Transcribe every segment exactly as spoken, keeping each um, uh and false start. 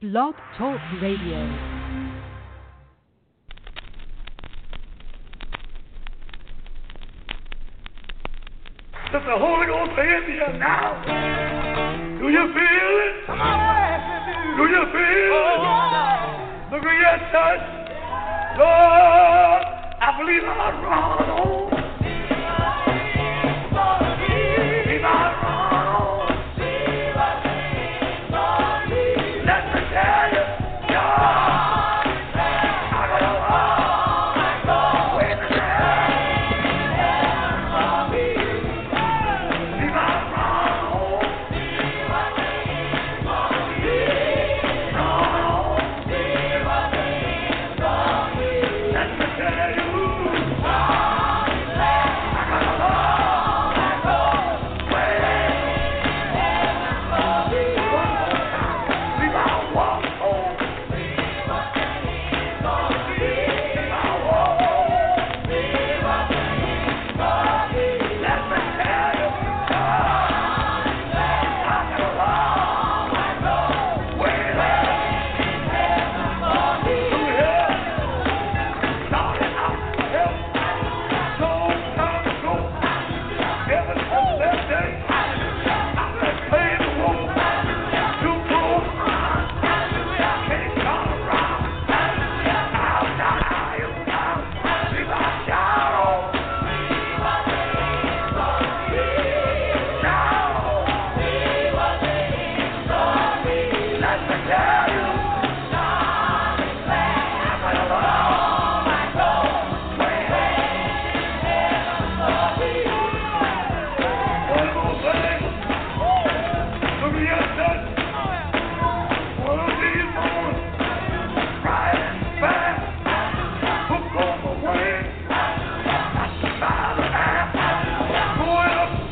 Blog Talk Radio. Let the Holy Ghost be in here now. Do you feel it? Come on. Do you feel it? Oh. Look at your touch. Lord, I believe I'll run on. Believe I'll run on. Let me tell you, God, I got a long way to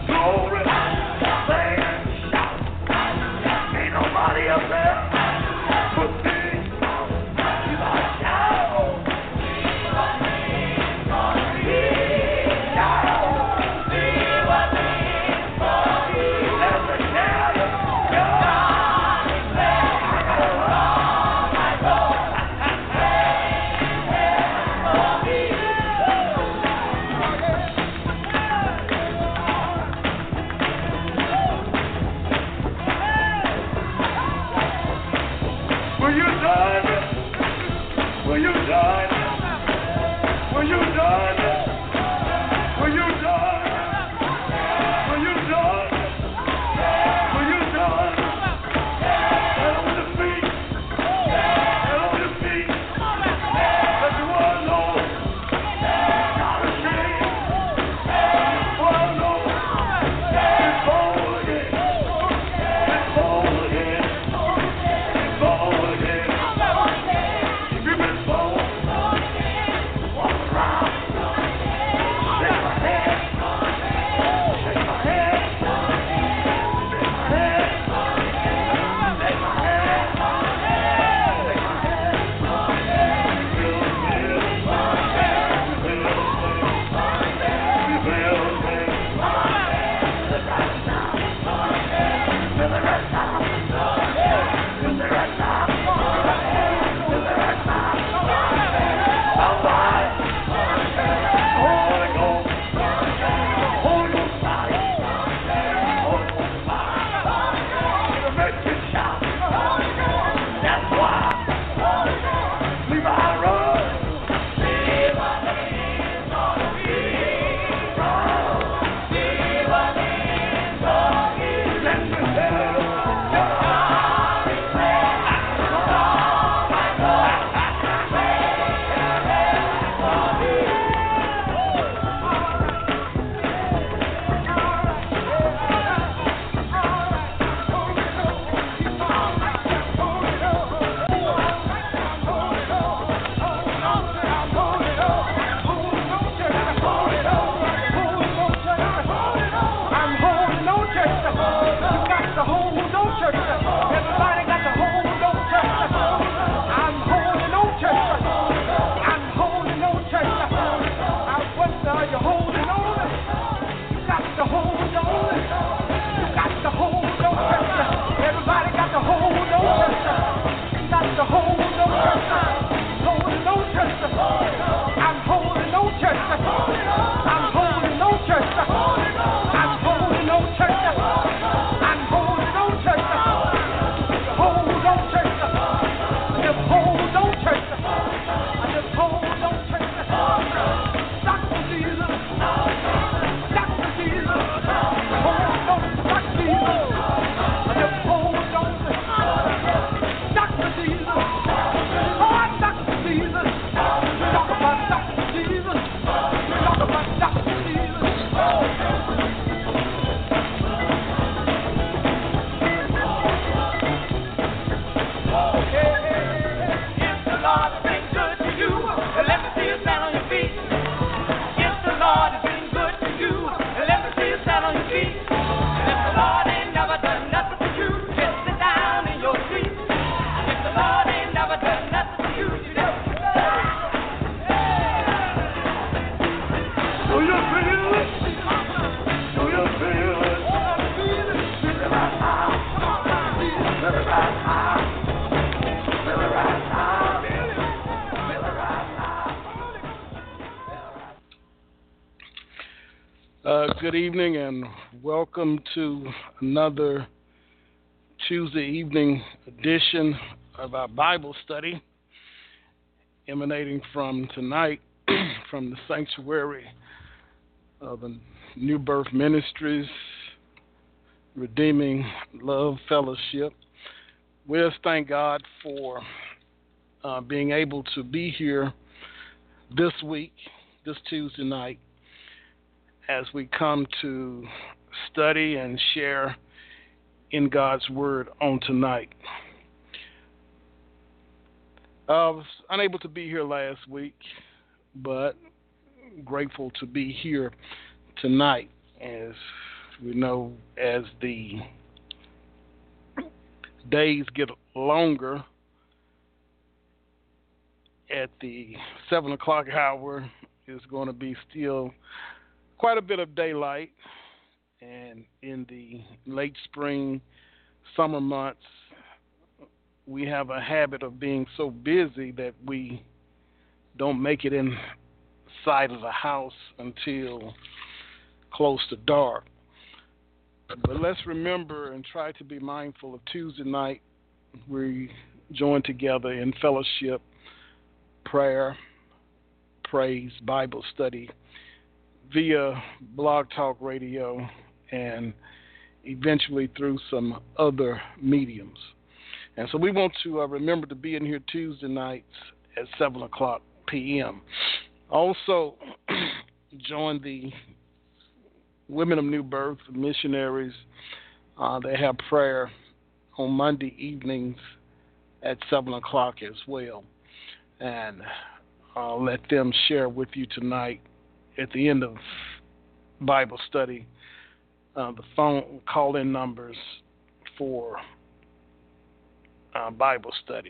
up there. good evening and welcome to another Tuesday evening edition of our Bible study, emanating from tonight from the sanctuary of the New Birth Ministries, Redeeming Love Fellowship. We just thank God for uh, being able to be here this week, this Tuesday night, as we come to study and share in God's Word on tonight. Uh, I was unable to be here last week, but grateful to be here tonight. As we know, as the days get longer, at the seven o'clock hour is going to be still quite a bit of daylight, and in the late spring, summer months, we have a habit of being so busy that we don't make it inside of the house until close to dark. But let's remember and try to be mindful of Tuesday night. We join together in fellowship, prayer, praise, Bible study via Blog Talk Radio and eventually through some other mediums. And so we want to uh, remember to be in here Tuesday nights at seven o'clock p.m. Also, join the Women of New Birth missionaries. Uh, they have prayer on Monday evenings at seven o'clock as well. And I'll let them share with you tonight at the end of Bible study uh, the phone call-in numbers for uh, Bible study.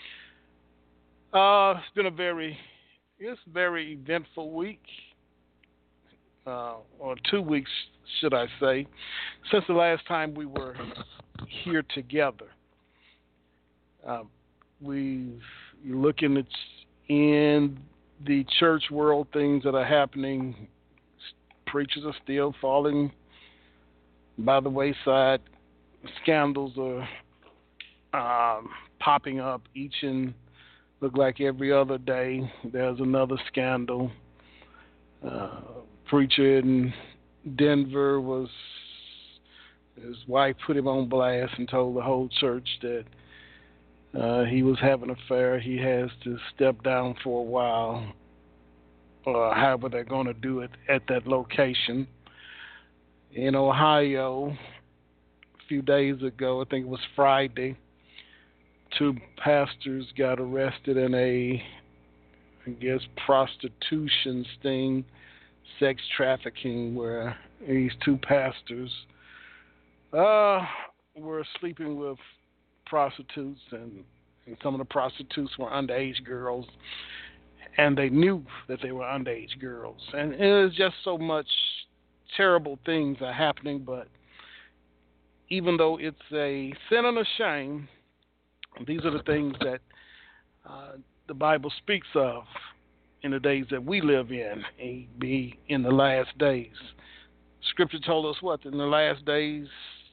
Uh, it's been a very, it's a very eventful week, uh, or two weeks, should I say, since the last time we were here together. Uh, we've you're looking at in the church world, things that are happening. Preachers are still falling by the wayside. Scandals are um, popping up each and look like every other day. There's another scandal. Uh, preacher in Denver was his wife put him on blast and told the whole church that Uh, he was having an affair. He has to step down for a while, or however they're going to do it at that location. In Ohio, a few days ago, I think it was Friday, two pastors got arrested in a, I guess, prostitution sting, sex trafficking, where these two pastors uh, were sleeping with prostitutes, and, and some of the prostitutes were underage girls, and they knew that they were underage girls. And it is just so much terrible things are happening, but even though it's a sin and a shame, these are the things that uh, the Bible speaks of in the days that we live in, and be in the last days. Scripture told us what? In the last days,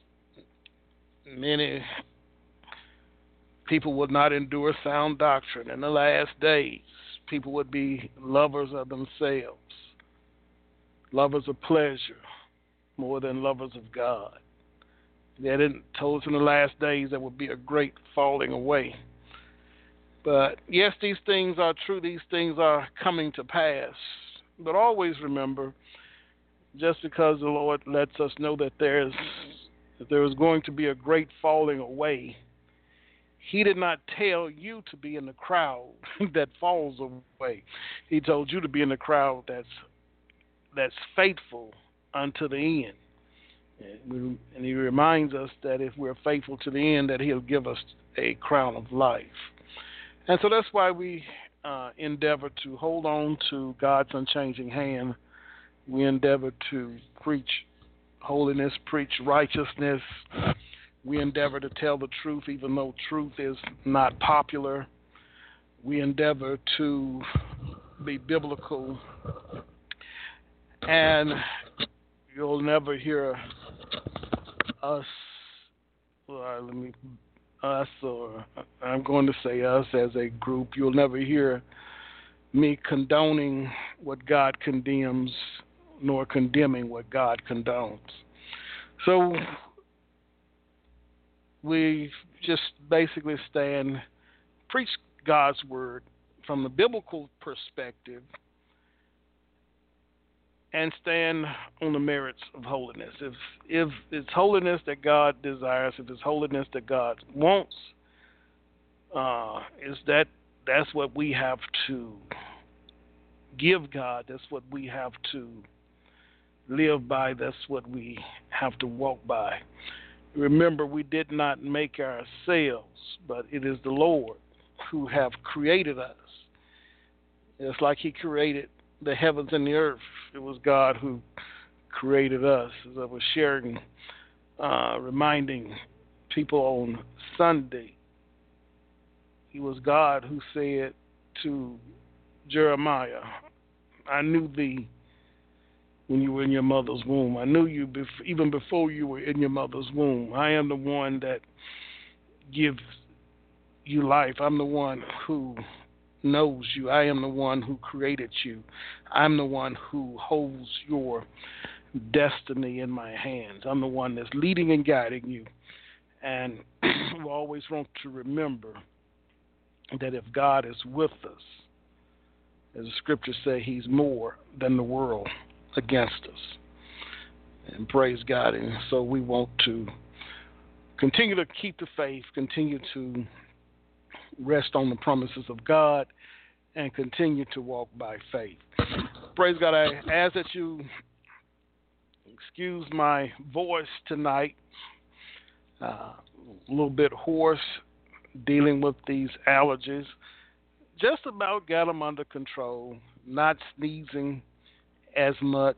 many people would not endure sound doctrine. In the last days, people would be lovers of themselves, lovers of pleasure, more than lovers of God. They didn't told us in the last days there would be a great falling away. But yes, these things are true. These things are coming to pass. But always remember, just because the Lord lets us know that there's that there is going to be a great falling away, He did not tell you to be in the crowd that falls away. He told you to be in the crowd that's that's faithful unto the end. And He reminds us that if we're faithful to the end, that He'll give us a crown of life. And so that's why we uh, endeavor to hold on to God's unchanging hand. We endeavor to preach holiness, preach righteousness. We endeavor to tell the truth, even though truth is not popular. We endeavor to be biblical. And you'll never hear us. Well, let me us or I'm going to say us as a group. You'll never hear me condoning what God condemns, nor condemning what God condones. So we just basically stand, preach God's word from the biblical perspective, and stand on the merits of holiness. If if it's holiness that God desires, if it's holiness that God wants, uh, is that that's what we have to give God. That's what we have to live by. That's what we have to walk by. Remember, we did not make ourselves, but it is the Lord who have created us. It's like He created the heavens and the earth. It was God who created us. As I was sharing, uh, reminding people on Sunday, it was God who said to Jeremiah, I knew thee when you were in your mother's womb. I knew you bef- even before you were in your mother's womb. I am the one that gives you life. I'm the one who knows you. I am the one who created you. I'm the one who holds your destiny in my hands. I'm the one that's leading and guiding you. And we always want to remember that if God is with us, as the scriptures say, He's more than the world against us. And praise God. And so we want to continue to keep the faith, continue to rest on the promises of God, and continue to walk by faith. Praise God. I ask that you excuse my voice tonight. Uh, a little bit hoarse, dealing with these allergies. Just about got them under control, not sneezing as much.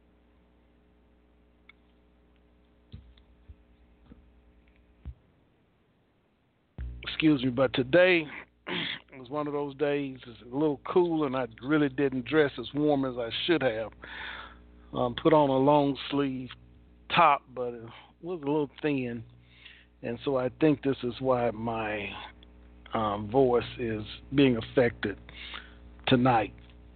Excuse me, but today was one of those days. It's a little cool, and I really didn't dress as warm as I should have. Um, put on a long sleeve top, but it was a little thin, and so I think this is why my um, voice is being affected tonight.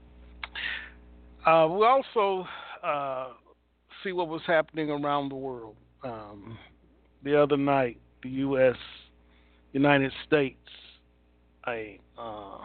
Uh, we also uh, see what was happening around the world. Um, the other night, the U S, United States, a, uh,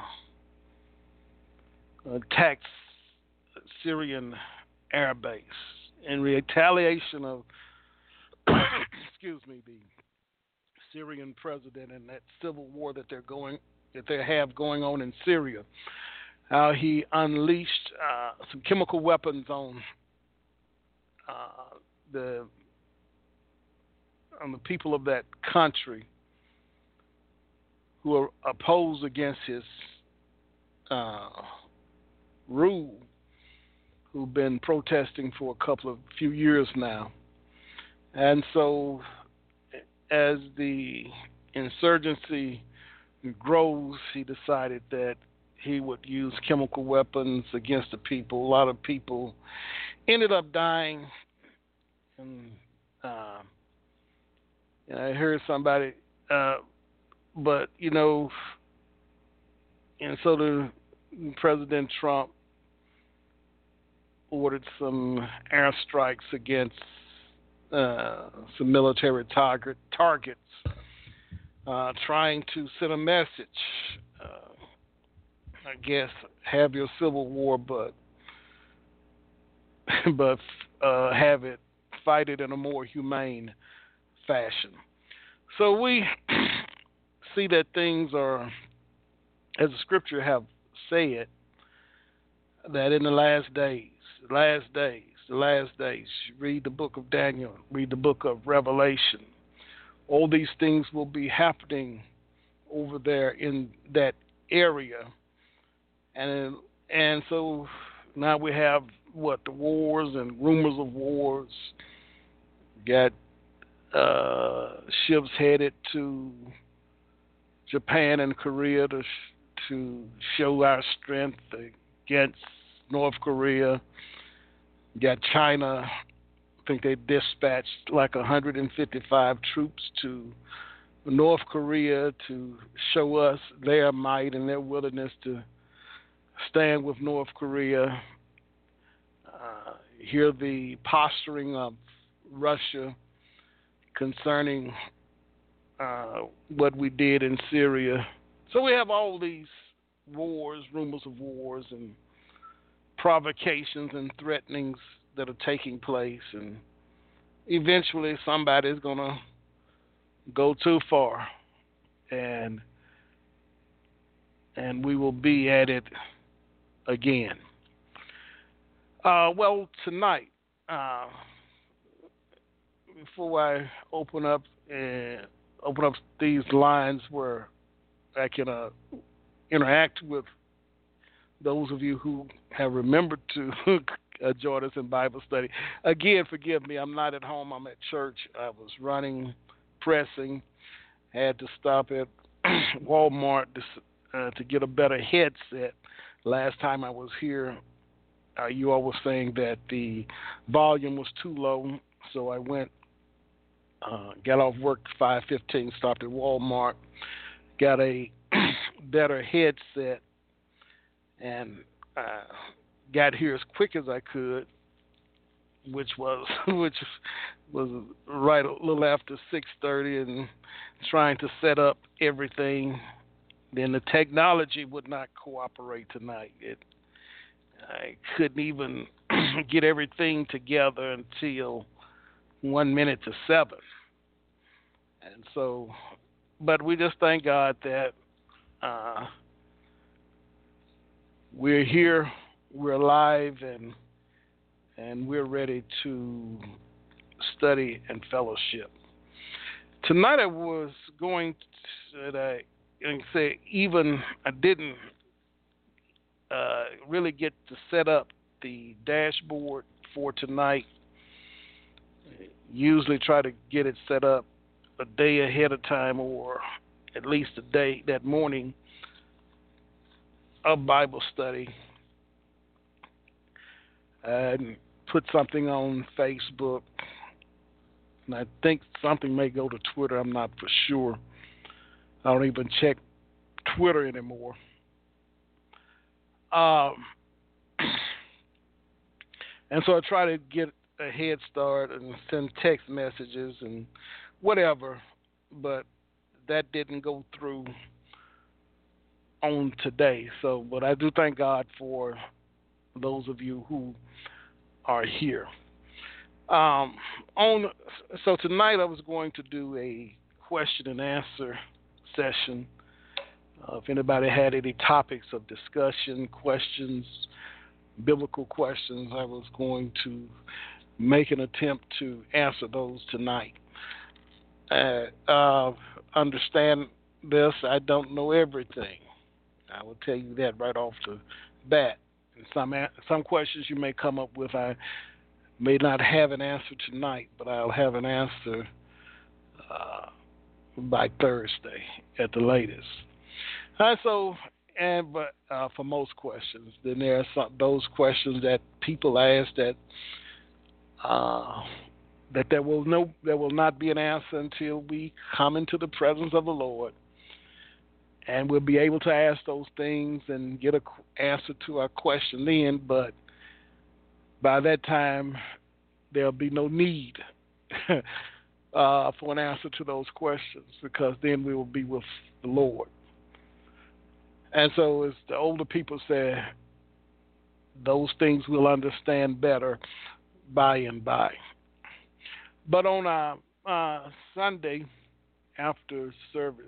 attacked Syrian air base in retaliation of, excuse me, the Syrian president and that civil war that they're going, that they have going on in Syria. How he unleashed uh, some chemical weapons on uh, the on the people of that country who are opposed against his uh, rule, who've been protesting for a couple of few years now. And so as the insurgency grows, he decided that he would use chemical weapons against the people. A lot of people ended up dying. And, uh, and I heard somebody, uh, but, you know, and so the President Trump ordered some airstrikes against uh, some military target, targets, uh, trying to send a message. Uh, I guess have your civil war, but but uh, have it fight it in a more humane fashion. So we see that things are, as the scripture have said, that in the last days, last days, the last days, read the book of Daniel, read the book of Revelation. All these things will be happening over there in that area. And and so now we have, what, the wars and rumors of wars. Got uh, ships headed to Japan and Korea to to show our strength against North Korea. Got China I think they dispatched like one hundred fifty-five troops to North Korea to show us their might and their willingness to stand with North Korea. Uh, hear the posturing of Russia concerning uh, what we did in Syria. So we have all these wars, rumors of wars, and provocations and threatenings that are taking place, and eventually somebody's going to go too far, and and we will be at it again. Uh, well, tonight, uh, before I open up and open up these lines where I can uh, interact with those of you who have remembered to uh, join us in Bible study. Again, forgive me, I'm not at home, I'm at church. I was running, pressing, had to stop at Walmart to, uh, to get a better headset. Last time I was here, uh, you all were saying that the volume was too low, so I went, uh, got off work five fifteen, stopped at Walmart, got a better headset, and uh, got here as quick as I could, which was which was right a little after six thirty, and trying to set up everything. Then the technology would not cooperate tonight. It I couldn't even get everything together until one minute to seven, and so. But we just thank God that. Uh, We're here, we're alive, and and we're ready to study and fellowship. Tonight I was going to I, say even I didn't uh, really get to set up the dashboard for tonight. Usually try to get it set up a day ahead of time, or at least a day that morning of Bible study, and put something on Facebook, and I think something may go to Twitter. I'm not for sure. I don't even check Twitter anymore. Um, and so I try to get a head start and send text messages and whatever, but that didn't go through on today. So, but I do thank God for those of you who are here. Um, on so tonight I was going to do a question and answer session. Uh, if anybody had any topics of discussion, questions, biblical questions, I was going to make an attempt to answer those tonight. Uh, uh, understand this, I don't know everything. I will tell you that right off the bat. And some some questions you may come up with, I may not have an answer tonight, but I'll have an answer uh, by Thursday at the latest. Uh, so, and but uh, for most questions, then there are some those questions that people ask that uh, that there will no there will not be an answer until we come into the presence of the Lord. And we'll be able to ask those things and get an answer to our question then, but by that time, there'll be no need uh, for an answer to those questions, because then we will be with the Lord. And so as the older people say, those things we'll understand better by and by. But on a uh, Sunday after service,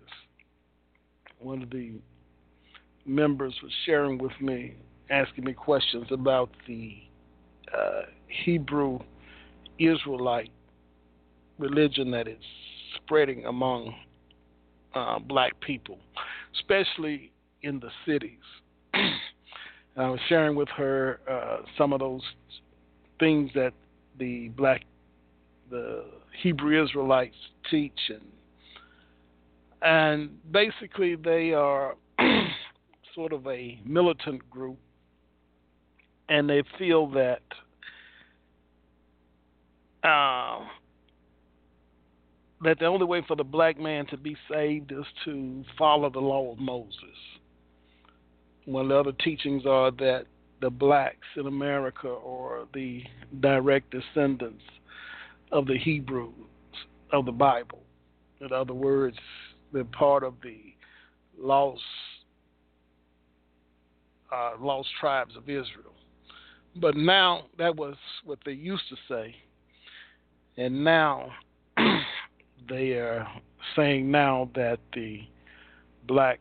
one of the members was sharing with me, asking me questions about the uh, Hebrew Israelite religion that is spreading among uh, black people, especially in the cities. I was sharing with her uh, some of those things that the black, the Hebrew Israelites teach, and And basically, they are sort of a militant group, and they feel that uh, that the only way for the black man to be saved is to follow the law of Moses. One of the other teachings are that the blacks in America are the direct descendants of the Hebrews of the Bible. In other words, they're part of the lost, uh, lost tribes of Israel. But now, that was what they used to say. And now, they are saying now that the black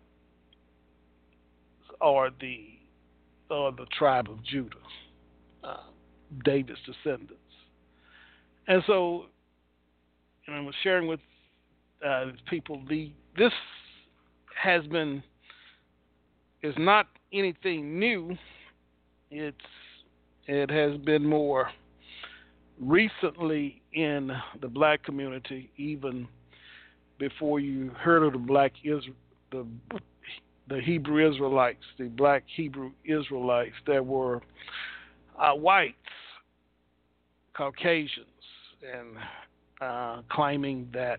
are the, are the tribe of Judah, uh, David's descendants. And so, and I was sharing with uh, people, the this has been, is not anything new. It's it has been more recently in the black community, even before you heard of the black Israel, the the Hebrew Israelites, the black Hebrew Israelites that were uh, whites, Caucasians, and uh, claiming that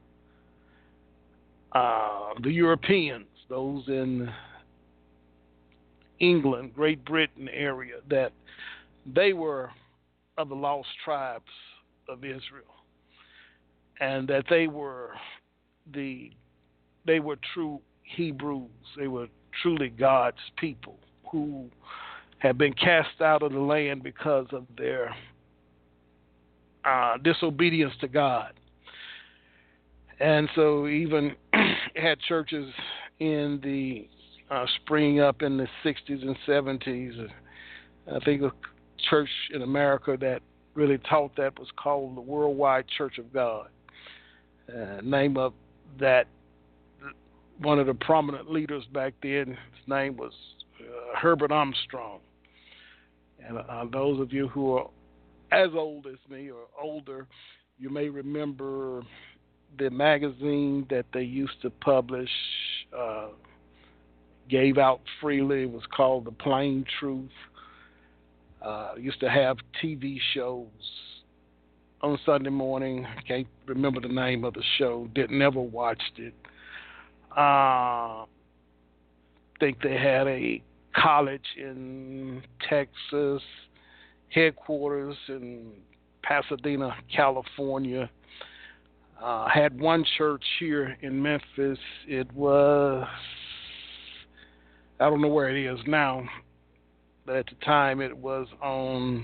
uh, the Europeans, those in England, Great Britain area, that they were of the lost tribes of Israel, and that they were the they were true Hebrews. They were truly God's people who had been cast out of the land because of their uh, disobedience to God. And so even had churches in the uh, springing up in the sixties and seventies. I think a church in America that really taught that was called the Worldwide Church of God. Uh, name of that, one of the prominent leaders back then, his name was uh, Herbert Armstrong. And uh, those of you who are as old as me or older, you may remember the magazine that they used to publish, uh, gave out freely. It was called The Plain Truth. Uh, used to have T V shows on Sunday morning. I can't remember the name of the show. Did never watched it. I uh, think they had a college in Texas, headquarters in Pasadena, California. Uh, had one church here in Memphis. It was, I don't know where it is now, but at the time it was on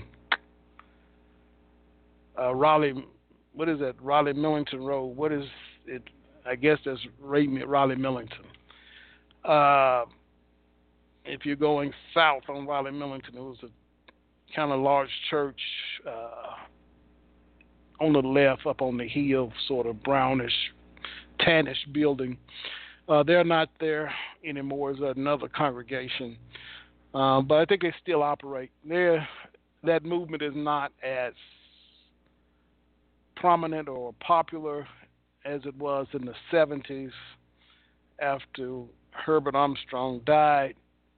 uh, Raleigh, what is that, Raleigh Millington Road. What is it? I guess that's Raleigh Millington. Uh, if you're going south on Raleigh Millington, it was a kind of large church uh, on the left, up on the hill, sort of brownish, tannish building. Uh, they're not there anymore. It's another congregation. Uh, but I think they still operate. They're, that movement is not as prominent or popular as it was in the seventies after Herbert Armstrong died.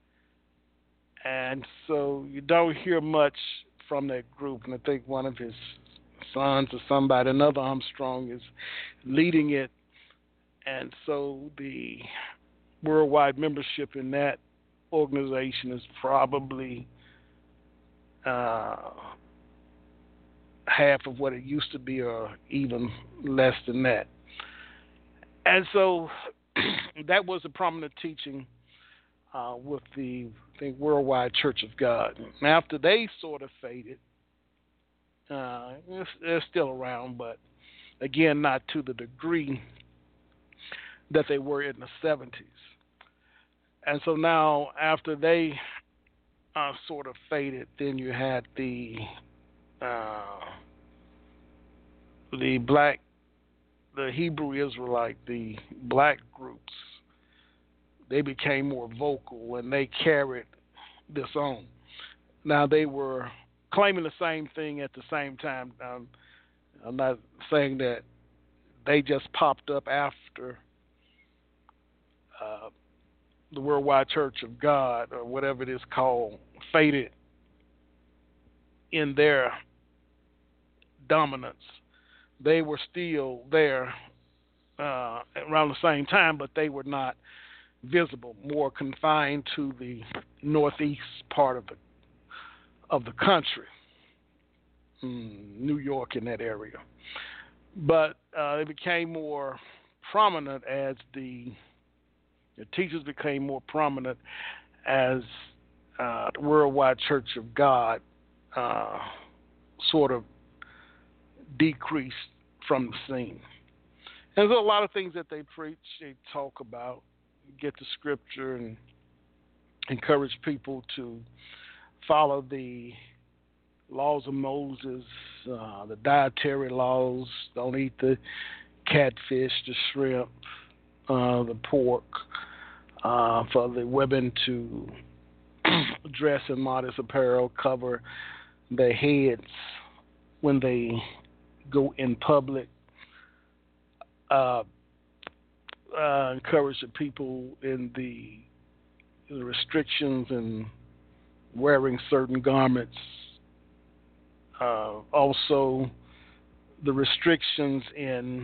And so you don't hear much from that group. And I think one of his sons or somebody, another Armstrong, is leading it. And so the worldwide membership in that organization is probably uh, half of what it used to be, or even less than that. And so that was a prominent teaching uh, with the, I think, Worldwide Church of God. And after they sort of faded, uh, they're still around, but again, not to the degree that they were in the seventies. And so now, after they uh, sort of faded, then you had the uh, the black, the Hebrew Israelite, the black groups. They became more vocal and they carried this on. Now they were claiming the same thing at the same time. Um, I'm not saying that they just popped up after uh, the Worldwide Church of God, or whatever it is called, faded in their dominance. They were still there uh, around the same time, but they were not visible, more confined to the northeast part of the of the country, mm, New York in that area. But uh, they became more prominent as the the teachers became more prominent as uh, the Worldwide Church of God uh, sort of decreased from the scene. And there's a lot of things that they preach, they talk about, get the scripture and encourage people to follow the laws of Moses, uh, the dietary laws, don't eat the catfish, the shrimp, uh, the pork, uh, for the women to dress in modest apparel, cover their heads when they go in public, uh, uh, encourage the people in the, the restrictions and wearing certain garments. Uh, also, the restrictions in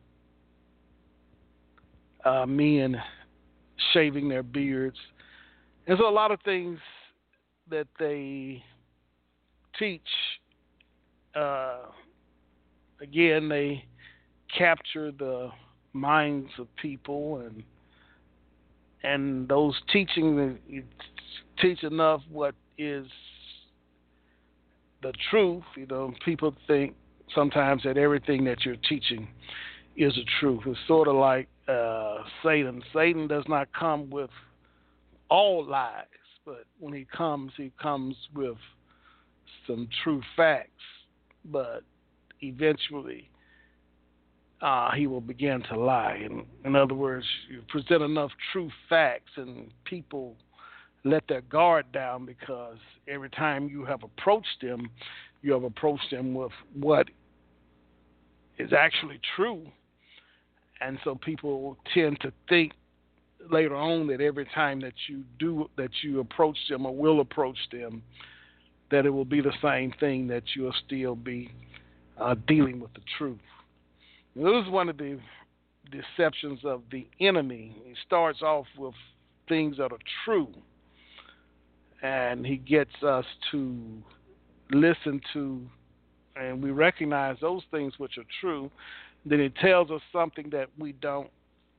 uh, men shaving their beards. There's a lot of things that they teach. Uh, again, they capture the minds of people, and and those teaching teach enough what is the truth. You know, people think sometimes that everything that you're teaching is the truth. It's sort of like uh, Satan. Satan does not come with all lies, but when he comes, he comes with some true facts. But eventually, uh, he will begin to lie. In, in other words, you present enough true facts, and people let their guard down, because every time you have approached them, you have approached them with what is actually true. And so people tend to think later on that every time that you do, that you approach them or will approach them, that it will be the same thing, that you'll still be uh, dealing with the truth. This is one of the deceptions of the enemy. He starts off with things that are true, and he gets us to listen to, and we recognize those things which are true. Then he tells us something that we don't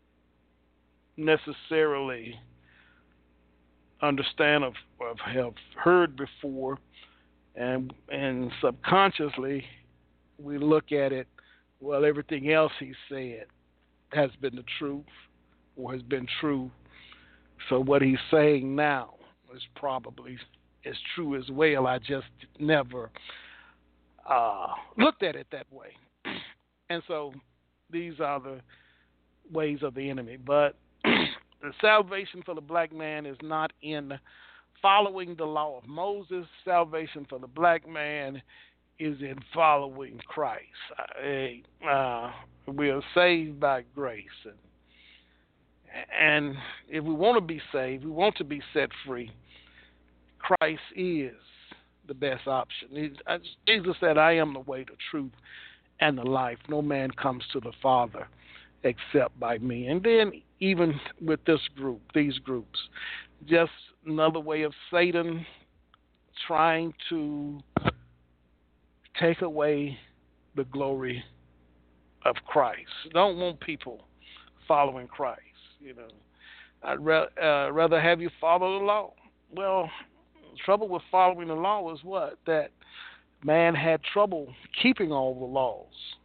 necessarily understand or have heard before, and and subconsciously we look at it, well, everything else he said has been the truth or has been true, so what he's saying now is probably as true as well. I just never uh, looked at it that way. And so these are the ways of the enemy. But the salvation for the black man is not in following the law of Moses. Salvation for the black man is in following Christ. Uh, we are saved by grace. And, and if we want to be saved, we want to be set free, Christ is the best option. He, Jesus said, I am the way, the truth, and the life. No man comes to the Father except by me. And then even with this group, these groups, just another way of Satan trying to take away the glory of Christ. Don't want people following Christ. You know, I'd ra- uh, rather have you follow the law. Well, the trouble with following the law is what? That man had trouble keeping all the laws.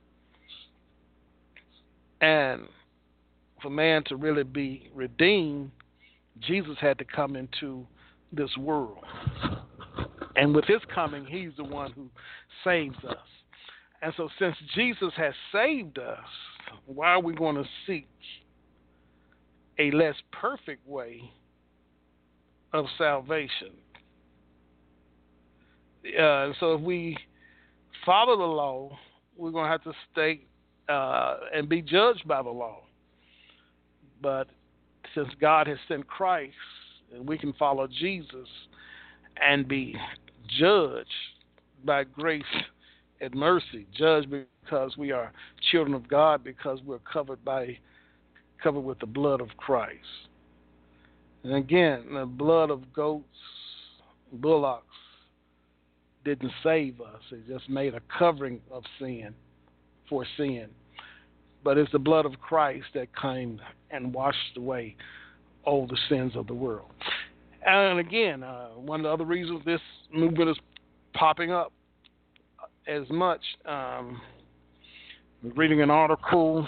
And for man to really be redeemed, Jesus had to come into this world. And with his coming, he's the one who saves us. And so since Jesus has saved us, why are we going to seek a less perfect way of salvation? Uh, so if we follow the law, we're going to have to stay uh, and be judged by the law. But since God has sent Christ, and we can follow Jesus and be judged by grace at mercy, judged because we are children of God, because we're covered by covered with the blood of Christ. And again, the blood of goats, bullocks didn't save us. It just made a covering of sin for sin. But it's the blood of Christ that came and washed away all the sins of the world. And again, uh, one of the other reasons this movement is popping up as much, um, I was reading an article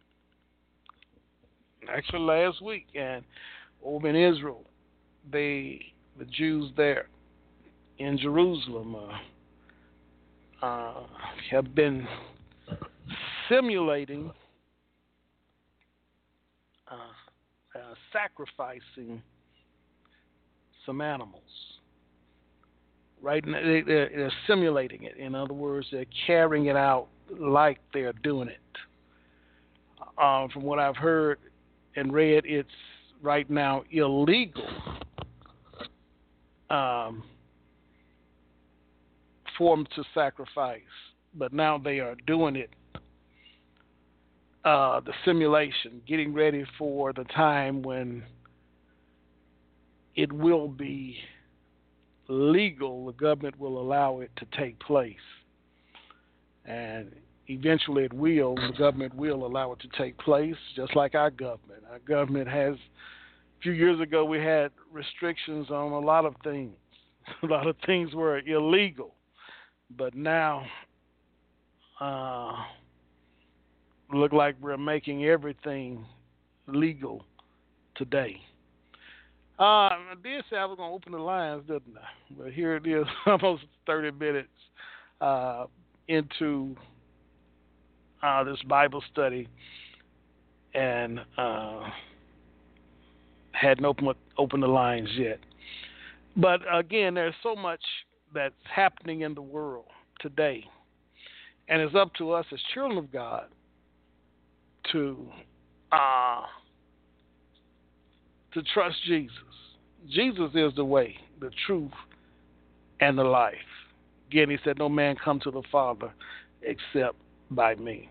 actually last week, and over in Israel, they, the Jews there in Jerusalem uh, uh, have been simulating uh, uh, sacrificing some animals. Right? They, they're, they're simulating it. In other words, they're carrying it out like they're doing it. Uh, from what I've heard and read, it's right now illegal um, for them to sacrifice, but now they are doing it. Uh, the simulation, getting ready for the time when it will be legal, the government will allow it to take place. And eventually it will, the government will allow it to take place, just like our government. Our government has, a few years ago, we had restrictions on a lot of things. A lot of things were illegal. But now, uh, look like we're making everything legal today. Uh, I did say I was going to open the lines, didn't I? But here it is, almost thirty minutes uh, into uh, this Bible study, and uh, hadn't opened opened the lines yet. But again, there's so much that's happening in the world today, and it's up to us as children of God to uh, to trust Jesus. Jesus is the way, the truth, and the life. Again, he said, no man come to the Father except by me.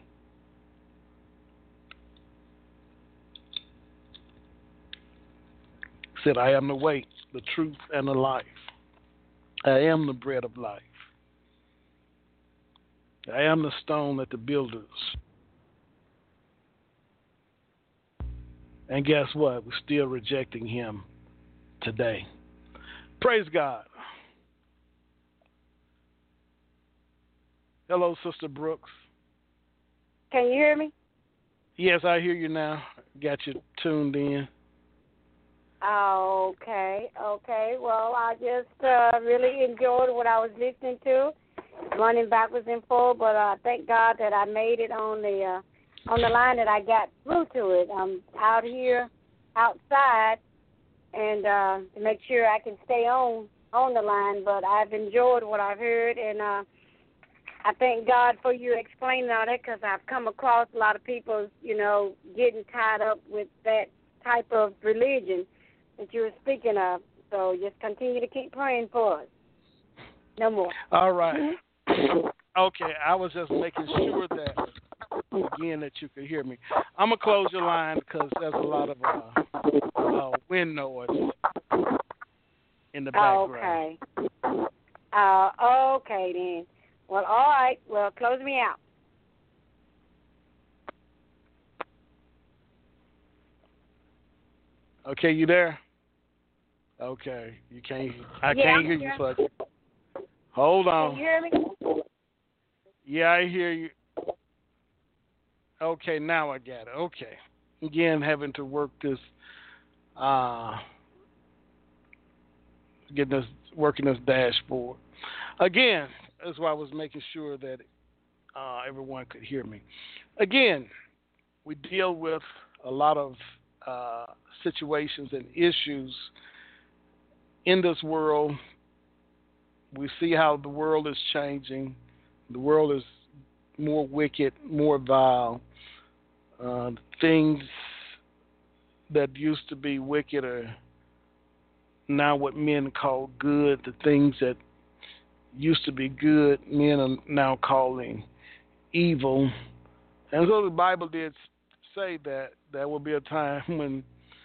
He said, I am the way, the truth, and the life. I am the bread of life. I am the stone that the builders. And guess what? We're still rejecting him today. Praise God. Hello, Sister Brooks. Can you hear me? Yes, I hear you now. Got you tuned in. Okay, okay. Well, I just uh, really enjoyed what I was listening to, running backwards and forward. But uh, thank God that I made it on the uh, on the line, that I got through to it. I'm out here, outside, and uh, to make sure I can stay on on the line. But I've enjoyed what I've heard, and uh, I thank God for you explaining all that, because I've come across a lot of people, you know, getting tied up with that type of religion that you were speaking of. So just continue to keep praying for us. No more. All right. Okay, I was just making sure that, again, that you could hear me. I'm going to close your line because there's a lot of uh, uh, wind noise in the background. Okay. Uh, okay, then. Well, all right. Well, close me out. Okay, you there? Okay, you can't. I yeah, can't I'm hear here. you, so hold on. Can you hear me? Yeah, I hear you. Okay, now I got it. Okay, again, having to work this, uh, getting this, working this dashboard. Again, that's why I was making sure that uh, everyone could hear me. Again, we deal with a lot of uh, situations and issues in this world. We see how the world is changing. The world is more wicked, more vile. Uh, things that used to be wicked are now what men call good. The things that used to be good, men are now calling evil. And so the Bible did say that there will be a time when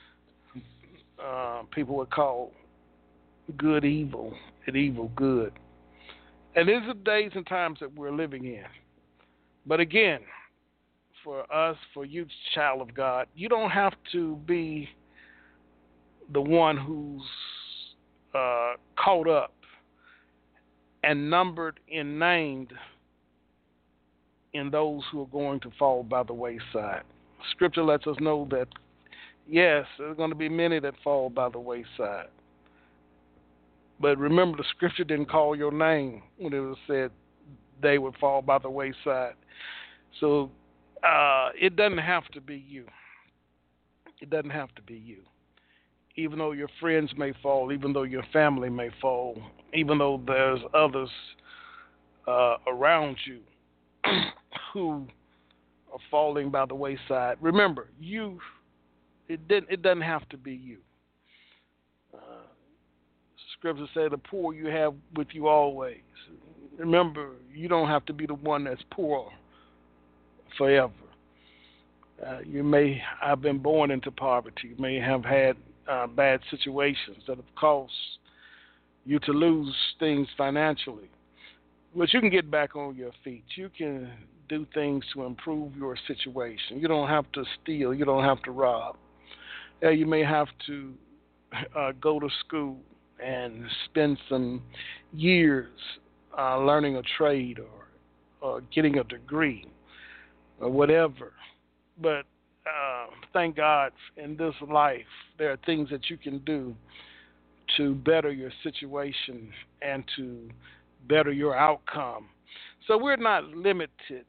uh, people would call good evil and evil good. And these are days and times that we're living in. But again, for us, for you, child of God, you don't have to be the one who's uh, caught up and numbered and named in those who are going to fall by the wayside. Scripture lets us know that, yes, there are going to be many that fall by the wayside. But remember, the Scripture didn't call your name when it was said they would fall by the wayside. So uh, it doesn't have to be you. It doesn't have to be you. Even though your friends may fall, even though your family may fall, even though there's others uh, around you who are falling by the wayside. Remember, you. It didn't. It doesn't have to be you. Uh, scripture say, "The poor you have with you always." Remember, you don't have to be the one that's poor forever. Uh, you may have been born into poverty. You may have had uh, bad situations that have caused you to lose things financially. But you can get back on your feet. You can do things to improve your situation. You don't have to steal. You don't have to rob. Yeah, you may have to uh, go to school and spend some years uh, learning a trade or, or getting a degree or whatever. But uh, thank God in this life there are things that you can do to better your situation and to better your outcome. So we're not limited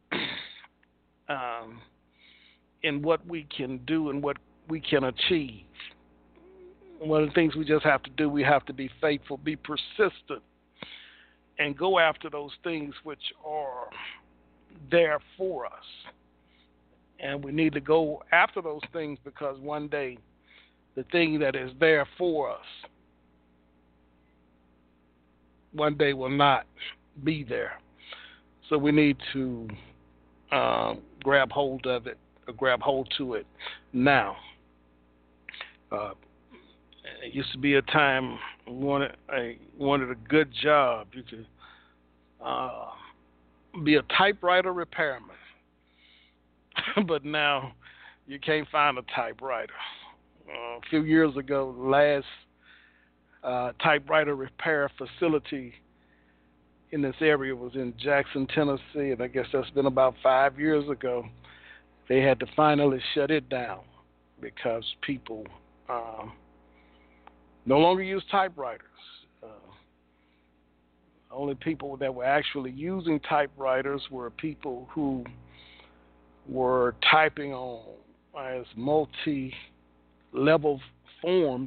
um, in what we can do and what we can achieve. One of the things we just have to do, we have to be faithful, be persistent, and go after those things which are there for us. And we need to go after those things because one day the thing that is there for us one day will not be there. So we need to um, grab hold of it, or grab hold to it now. Uh, it used to be a time wanted a wanted a good job. You could uh, be a typewriter repairman, but now you can't find a typewriter. Uh, a few years ago, the last uh, typewriter repair facility in this area was in Jackson, Tennessee, and I guess that's been about five years ago. They had to finally shut it down because people um, no longer use typewriters. Uh, only people that were actually using typewriters were people who were typing on as multi-level forms.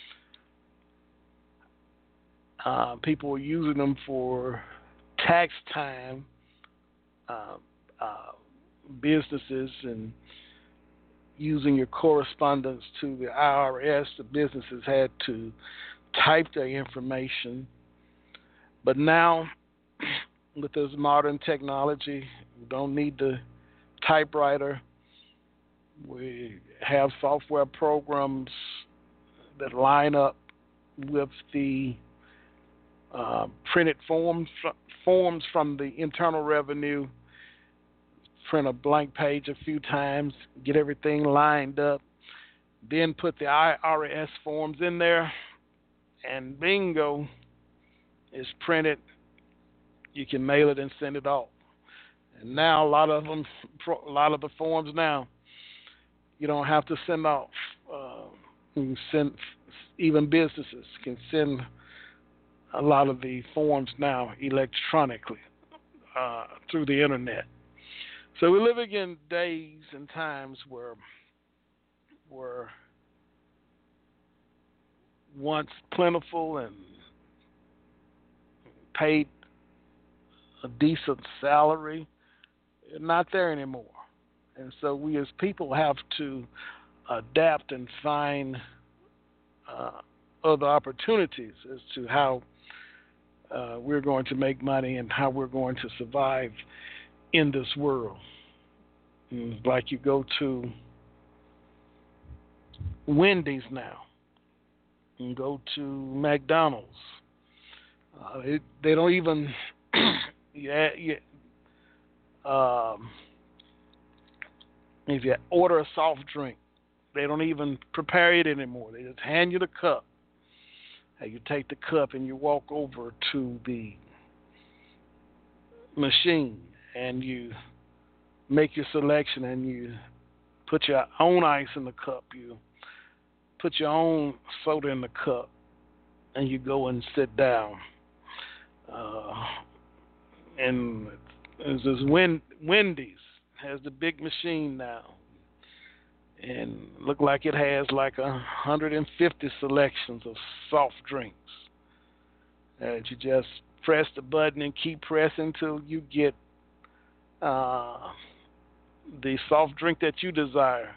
Uh, people were using them for tax time, uh, uh, businesses, and using your correspondence to the I R S. The businesses had to type their information. But now, with this modern technology, we don't need the typewriter. We have software programs that line up with the uh, printed forms forms from the Internal Revenue. Print a blank page a few times, get everything lined up, then put the I R S forms in there, and bingo, it's printed. You can mail it and send it off. And now a lot of them, a lot of the forms now, you don't have to send off. Uh, you can send, even businesses can send a lot of the forms now electronically uh, through the internet. So we're living in days and times where were once plentiful and paid a decent salary, not there anymore. And so we as people have to adapt and find uh, other opportunities as to how uh, we're going to make money and how we're going to survive in this world. And like you go to Wendy's now and go to McDonald's. Uh, it, they don't even yeah, yeah, um, if you order a soft drink, they don't even prepare it anymore. They just hand you the cup. And you take the cup and you walk over to the machine and you make your selection and you put your own ice in the cup. You put your own soda in the cup and you go and sit down. Uh, and there's this Wendy's has the big machine now, and look like it has like a hundred and fifty selections of soft drinks. And you just press the button and keep pressing until you get uh, the soft drink that you desire.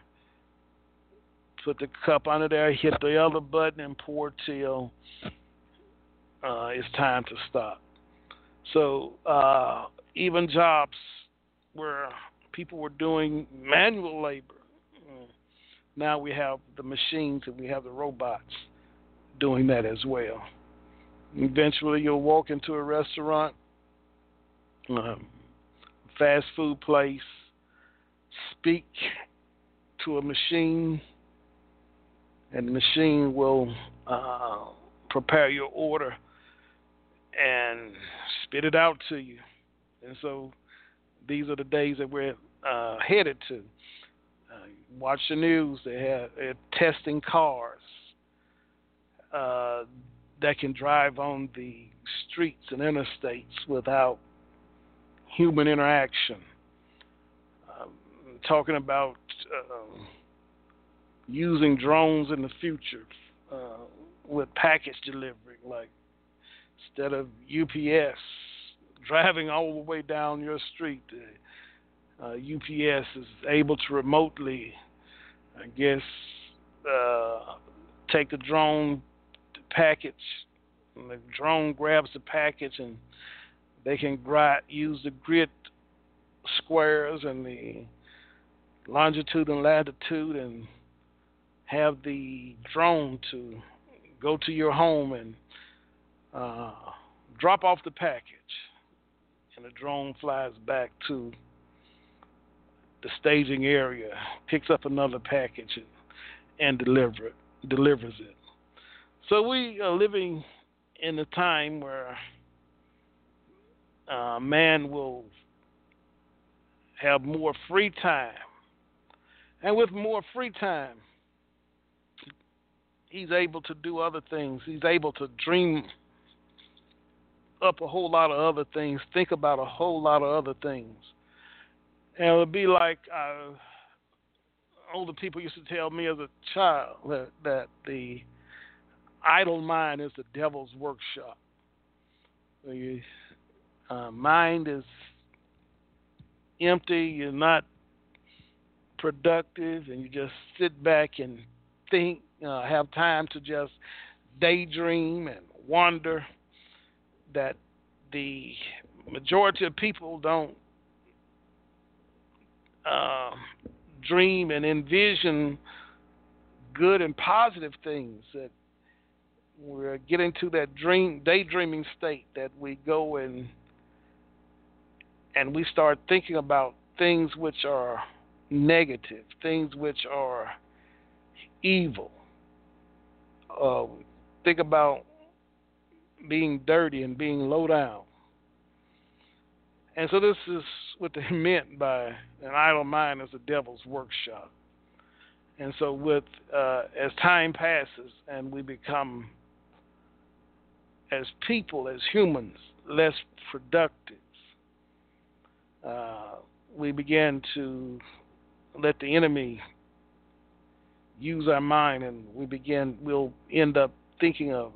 Put the cup under there, hit the other button, and pour till uh, it's time to stop. So uh, even jobs where people were doing manual labor, now we have the machines and we have the robots doing that as well. Eventually you'll walk into a restaurant, um, fast food place, speak to a machine, and the machine will uh, prepare your order and spit it out to you. And so these are the days that we're uh, headed to. Uh, watch the news. They have, they're testing cars uh, that can drive on the streets and interstates without human interaction. Um, talking about uh, using drones in the future uh, with package delivery, like instead of U P S driving all the way down your street, uh, U P S is able to remotely, I guess, uh, take the drone package, and the drone grabs the package, and they can gri- use the grid squares and the longitude and latitude and have the drone to go to your home and uh, drop off the package, and the drone flies back to the staging area, picks up another package, and, and deliver it, delivers it. So we are living in a time where uh, man will have more free time, and with more free time, he's able to do other things. He's able to dream up a whole lot of other things, think about a whole lot of other things. And it would be like uh, older people used to tell me as a child that, that the idle mind is the devil's workshop. The uh, mind is empty, you're not productive, and you just sit back and think, uh, have time to just daydream and wonder. That the majority of people don't uh, dream and envision good and positive things. That we're getting to that dream, daydreaming state that we go and and we start thinking about things which are negative, things which are evil. Uh, think about being dirty and being low down. And so this is what they meant by an idle mind is the devil's workshop. And so with uh, as time passes and we become, as people, as humans, less productive, uh, we begin to let the enemy use our mind, and we begin, we'll end up thinking of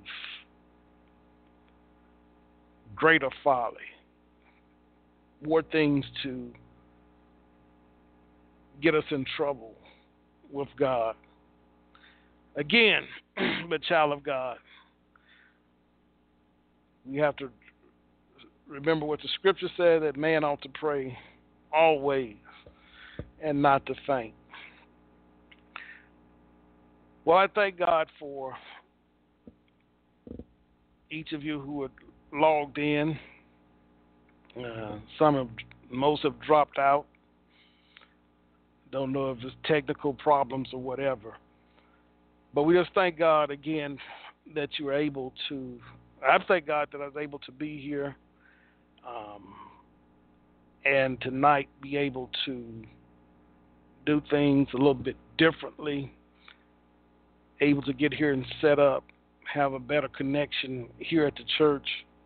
greater folly, more things to get us in trouble with God. Again, but child of God, we have to remember what the scripture said, that man ought to pray always and not to faint. Well, I thank God for each of you who are logged in. Uh, some have, most have dropped out. Don't know if it's technical problems or whatever. But we just thank God again that you were able to. I thank God that I was able to be here um, and tonight be able to do things a little bit differently, able to get here and set up, have a better connection here at the church,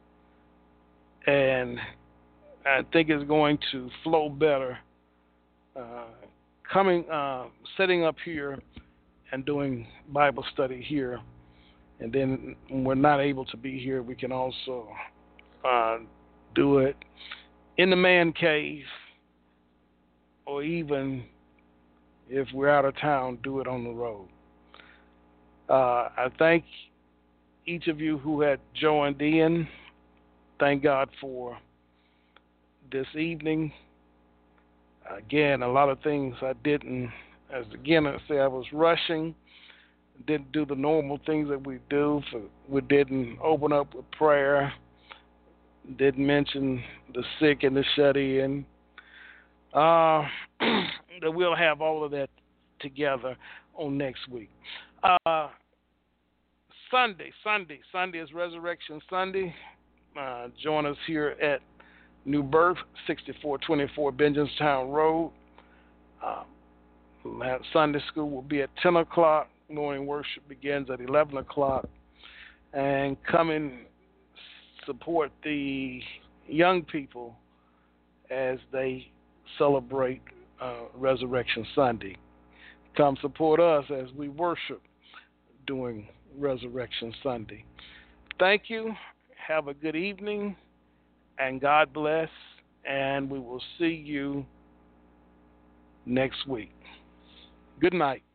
and I think it's going to flow better uh, coming, uh, setting up here and doing Bible study here. And then when we're not able to be here, we can also uh, do it in the man cave, or even if we're out of town, do it on the road. Uh, I thank each of you who had joined in. Thank God for this evening. Again, a lot of things I didn't, as again I say, I was rushing. Didn't do the normal things that we do. For, we didn't open up with prayer. Didn't mention the sick and the shut in. Uh, that we'll have all of that together on next week. Uh, Sunday, Sunday, Sunday is Resurrection Sunday. Uh, join us here at New Birth, sixty-four twenty-four Benjaminstown Road. Uh, Sunday school will be at ten o'clock. Morning worship begins at eleven o'clock. And come and support the young people as they celebrate uh, Resurrection Sunday. Come support us as we worship during Resurrection Sunday. Thank you. Have a good evening, and God bless, and we will see you next week. Good night.